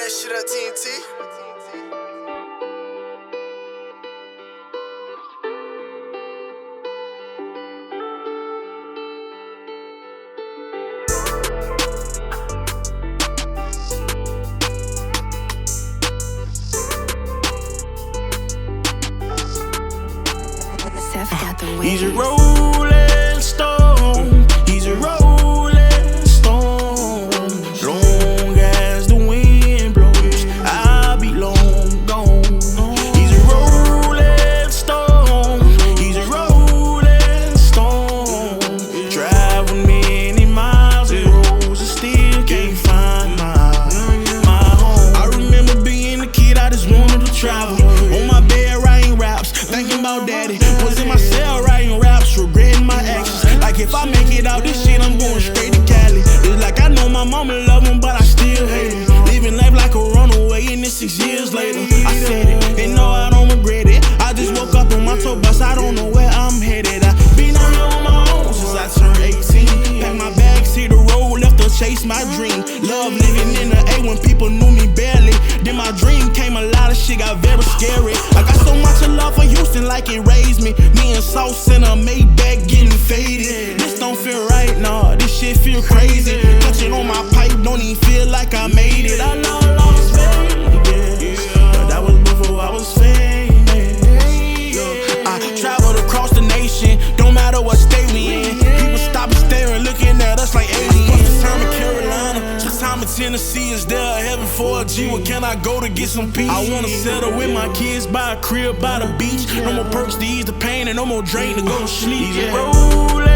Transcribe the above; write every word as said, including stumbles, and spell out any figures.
that shit at T N T. He's a rolling stone. He's a rolling stone. Long as the wind blows, I'll be long gone. He's a rolling stone. He's a rolling stone. Driving many miles of roads and still can't find my my home. I remember being a kid, I just wanted to travel. On my bed writing raps, thinking about daddy. Was in my cell writing raps, regretting my actions. Like if I make it out this shit, I'm going straight to Cali. It's like I know my mama love him, but I still hate him. Living life like a runaway, and it's six years later. I said it, and no, I don't regret it. I just woke up on my tour bus, I don't know where I'm headed. I been out here on my own since I turned eighteen. Packed my bags, hit the road, left to chase my dream. Love living in the A when people knew me barely. Then my dream came, a lot of shit got very scary. I got so much of love for Houston, like it raised me. Me and Sauce in a Maybach getting faded. This don't feel right, nah, this shit feel crazy. Touching on my pipe, don't even feel like I made it. I know I lost Vegas, but that was before I was famous. I traveled across the nation, don't matter what state we in. People stop staring, looking at us like aliens. Spent time in Carolina, spent time in Tennessee. Is there a heaven for a G? Where can I go to get some peace? I wanna settle with my kids, buy a crib by the beach. No more perks to ease the pain, and no more drain to go to sleep. Yeah.